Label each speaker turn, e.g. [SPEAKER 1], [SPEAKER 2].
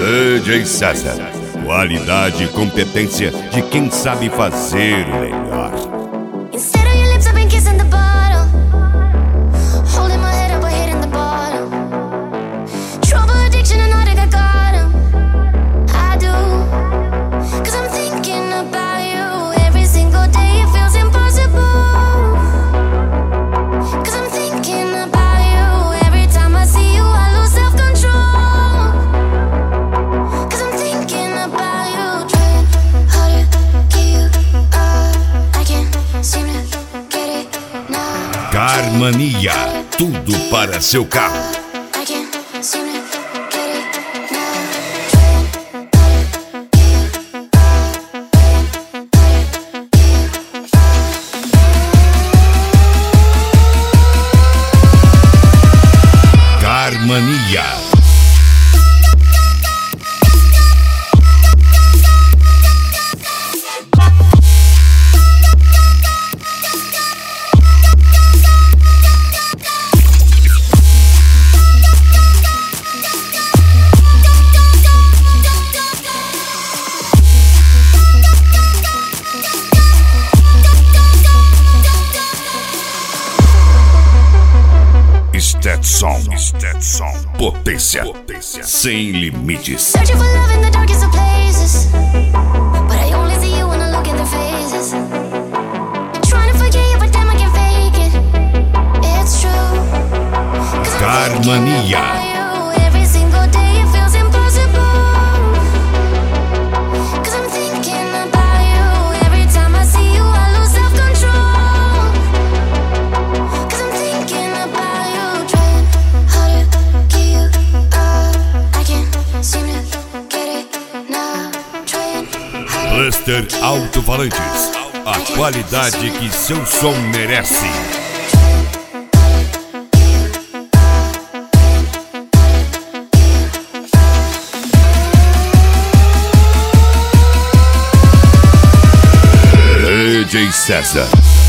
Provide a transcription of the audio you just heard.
[SPEAKER 1] DJ César, qualidade e competência de quem sabe fazer o melhor.
[SPEAKER 2] Instead of your lips, I've been kissing the bottle, holding my head up, but hitting the bottom. Trouble, addiction, and all that I got 'em. I do, 'cause I'm thinking about you every single day. It feels impossible, 'cause I'm thinking about you every time I see you. I lose self-control, 'cause I'm thinking about you. Trying harder, get you up, I can't seem to get it now.
[SPEAKER 1] Carmania, tudo para seu carro.
[SPEAKER 2] I can't seem to get it now. Trying harder, get you up,
[SPEAKER 1] Carmania. Stetson, potência sem limites.
[SPEAKER 2] searching for love in the darkest of places, but I only see you when I look in their faces. Trying to forget you, but damn, I can't fake it. It's true, 'cause I'm
[SPEAKER 1] Carmania.
[SPEAKER 2] thinking about you every single day. It feels impossible, 'cause I'm thinking about you every time I see you. I lose self-control, 'cause I'm thinking about you. Trying harder, get you up, I can't seem to get it now. Trying harder.
[SPEAKER 1] Cluster Alto-Falantes, a qualidade que seu som merece. DJ César.